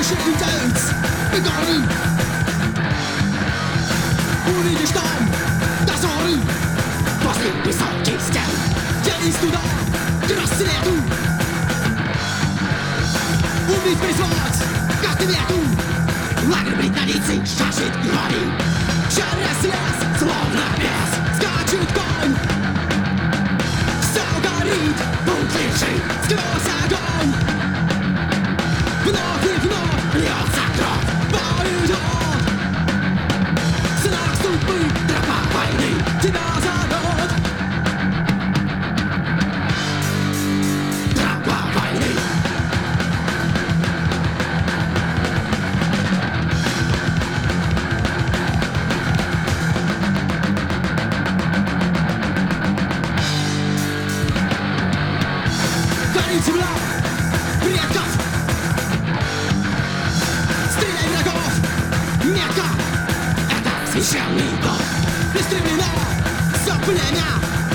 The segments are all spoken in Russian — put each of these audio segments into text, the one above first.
Шептец begoni. Увидишь там дозоры после высоких стен. Тянись туда, к рассвету. Убить, призвать, как нету. Лагерь британицы жаждет крови. Через лес, словно бес, скачет конь. Все горит, путь лежит сквозь огонь. Вновь и вновь льется кровь, бой идет. Знак судьбы, тропа войны тебя зовет. Тропа войны. Горит земля предков. Стреляй врагов, метко. Это священный долг. Бесстременно все племя.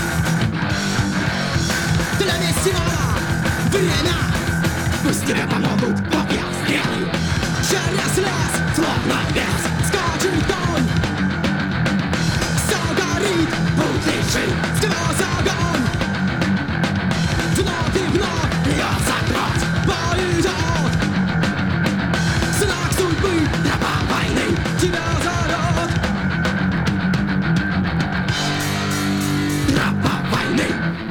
Для фестиваля время. Пусть тебе помогут копья, стрелы. Через лес, словно бес, скачет конь. Все горит, путь лежит сквозь огонь. Вновь и вновь льется кровь, бой идет. Знак судьбы, тропа войны тебя зовет. Тропа войны.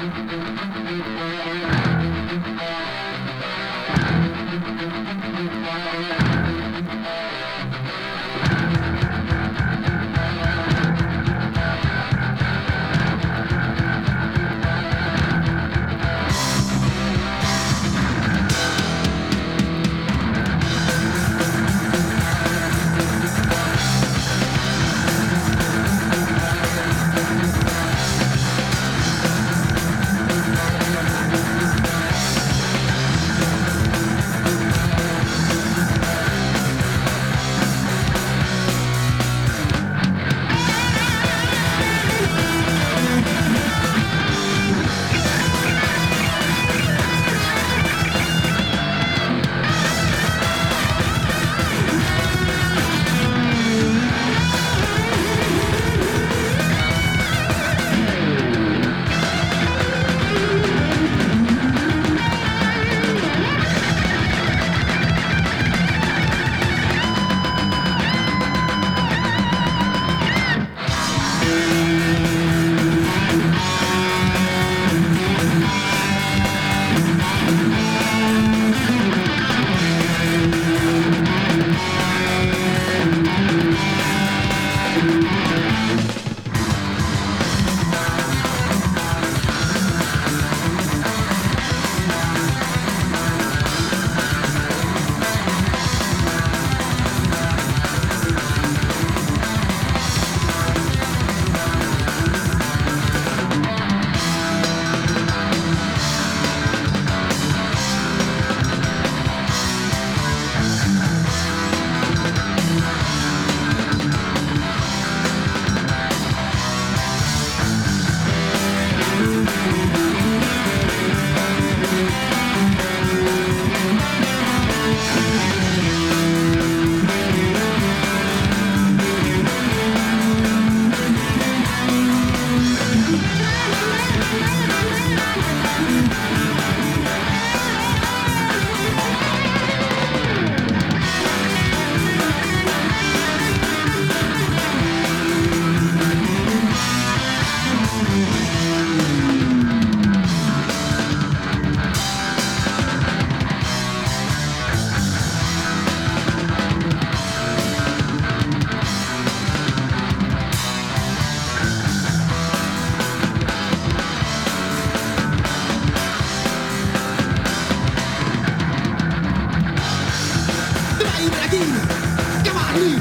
Коварны,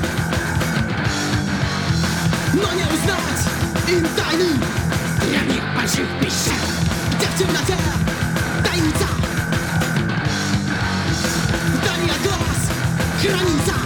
но не узнать им тайны древних больших пещер, где в темноте таится вдали от глаз хранится